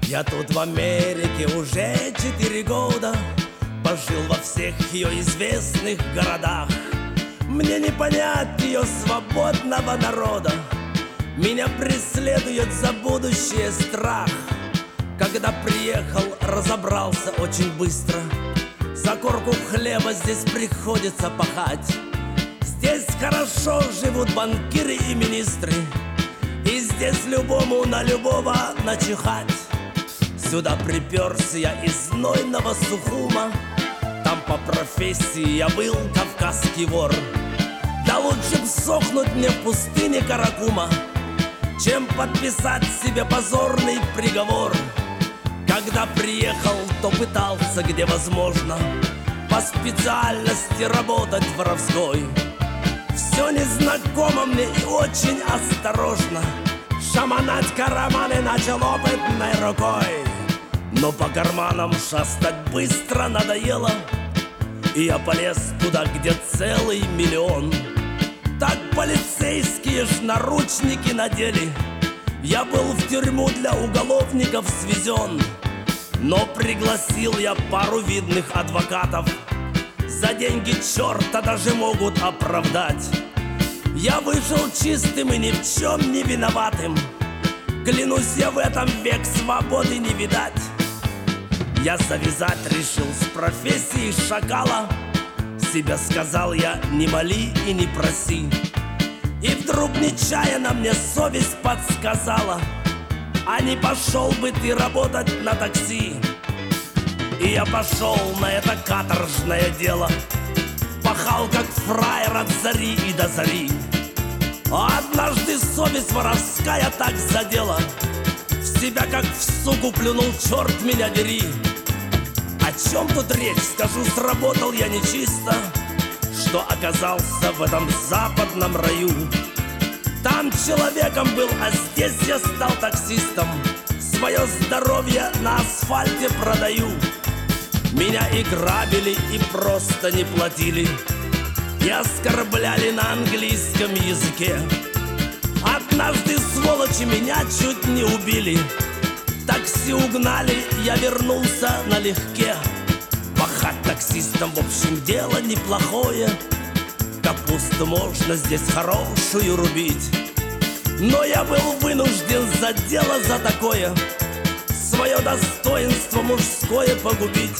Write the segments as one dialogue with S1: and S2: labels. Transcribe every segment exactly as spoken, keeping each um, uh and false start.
S1: Я тут в Америке уже четыре года, пожил во всех ее известных городах. Мне не понять ее свободного народа, меня преследует за будущее страх. Когда приехал, разобрался очень быстро, за корку хлеба здесь приходится пахать. Здесь хорошо живут банкиры и министры, и здесь любому на любого начихать. Сюда приперся я из знойного Сухума, там по профессии я был кавказский вор. Да лучше б сохнуть мне в пустыне Каракума, чем подписать себе позорный приговор. Когда приехал, то пытался, где возможно, по специальности работать воровской. Все незнакомо мне и очень осторожно, шаманать карманы начал опытной рукой. Но по карманам шастать быстро надоело, и я полез туда, где целый миллион. Так полицейские ж наручники надели, я был в тюрьму для уголовников свезен. Но пригласил я пару видных адвокатов, за деньги черта даже могут оправдать. Я вышел чистым и ни в чем не виноватым, клянусь, я в этом век свободы не видать. Я завязать решил с профессией шакала, себе сказал я: не моли и не проси. И вдруг нечаянно мне совесть подсказала: а не пошел бы ты работать на такси? И я пошел на это каторжное дело, пахал как фраер от зари и до зари. А однажды совесть воровская так задела, в себя как в суку плюнул, черт меня дери. О чем тут речь? Скажу, сработал я нечисто, что оказался в этом западном раю. Там человеком был, а здесь я стал таксистом, свое здоровье на асфальте продаю. Меня и грабили, и просто не платили, и оскорбляли на английском языке. Однажды сволочи меня чуть не убили, такси угнали, я вернулся налегке. Пахать таксистом, в общем, дело неплохое, капусту можно здесь хорошую рубить. Но я был вынужден за дело за такое свое достоинство мужское погубить.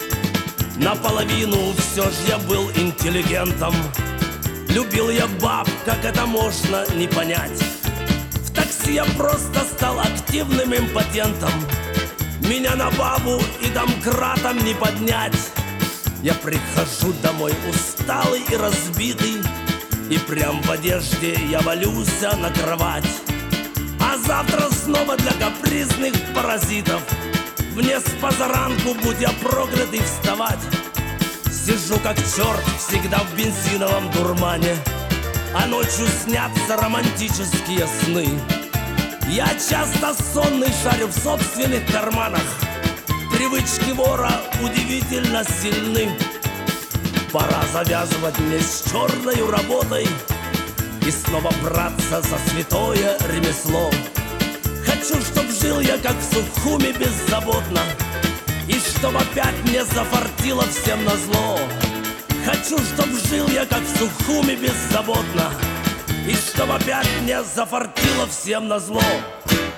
S1: Наполовину все ж я был интеллигентом, любил я баб, как это можно не понять. В такси я просто стал активным импотентом, меня на бабу и домкратом не поднять. Я прихожу домой усталый и разбитый, и прям в одежде я валюсь на кровать. А завтра снова для капризных паразитов мне с позаранку, будь я проклятый, вставать. Сижу как черт всегда в бензиновом дурмане, а ночью снятся романтические сны. Я часто сонный шарю в собственных карманах, привычки вора удивительно сильны. Пора завязывать мне с черной работой и снова браться за святое ремесло. Хочу, чтоб жил я как в Сухуме беззаботно, и чтоб опять мне зафартило всем назло. Хочу, чтоб жил я как в Сухуме беззаботно, и чтоб опять мне зафартило всем назло.